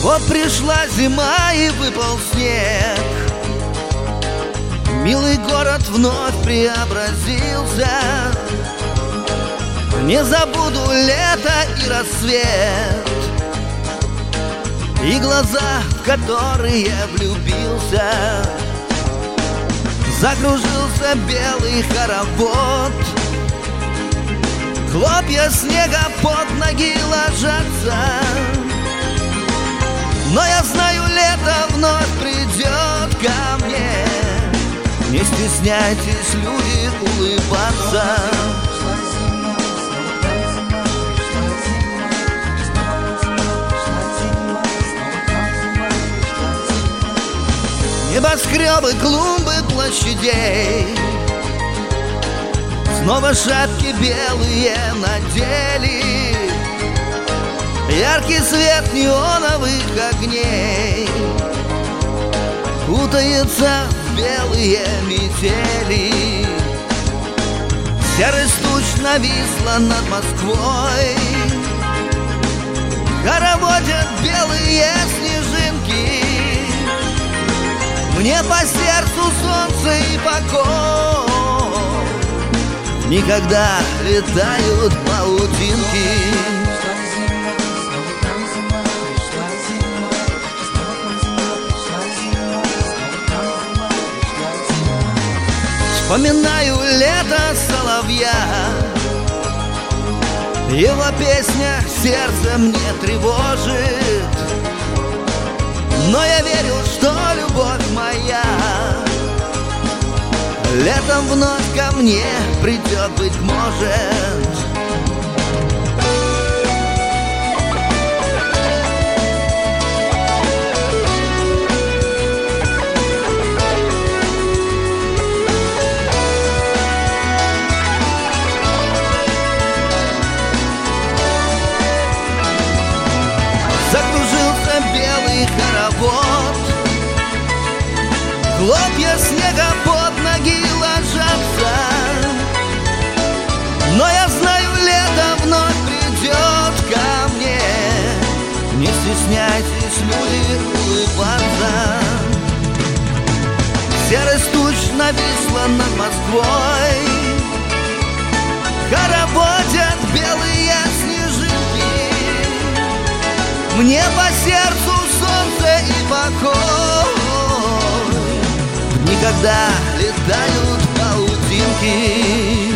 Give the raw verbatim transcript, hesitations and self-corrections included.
Вот пришла зима и выпал снег. Милый город вновь преобразился. Не забуду лето и рассвет, и глаза, в которые влюбился. Закружился белый хоровод, хлопья снега под ноги ложатся. Но я знаю, лето вновь придет ко мне. Не стесняйтесь, люди, улыбаться. Небоскребы, клумбы площадей снова шапки белые надели. Яркий свет неоновых огней кутается в белые метели. Серость туч нависла над Москвой, хороводят белые снежинки. Мне по сердцу солнце и покой, никогда летают паутинки. Вспоминаю лето соловья, его песня сердце мне тревожит. Но я верю, что любовь моя летом вновь ко мне придет, быть может. Закружился белый хоровод, хлопья снега под ноги ложатся. Но я знаю, лето вновь придет ко мне. Не стесняйтесь, люди, улыбаться. Серость туч нависла над Москвой, хороводят белые снежинки. Мне по сердцу солнце и покой, никогда летают паутинки.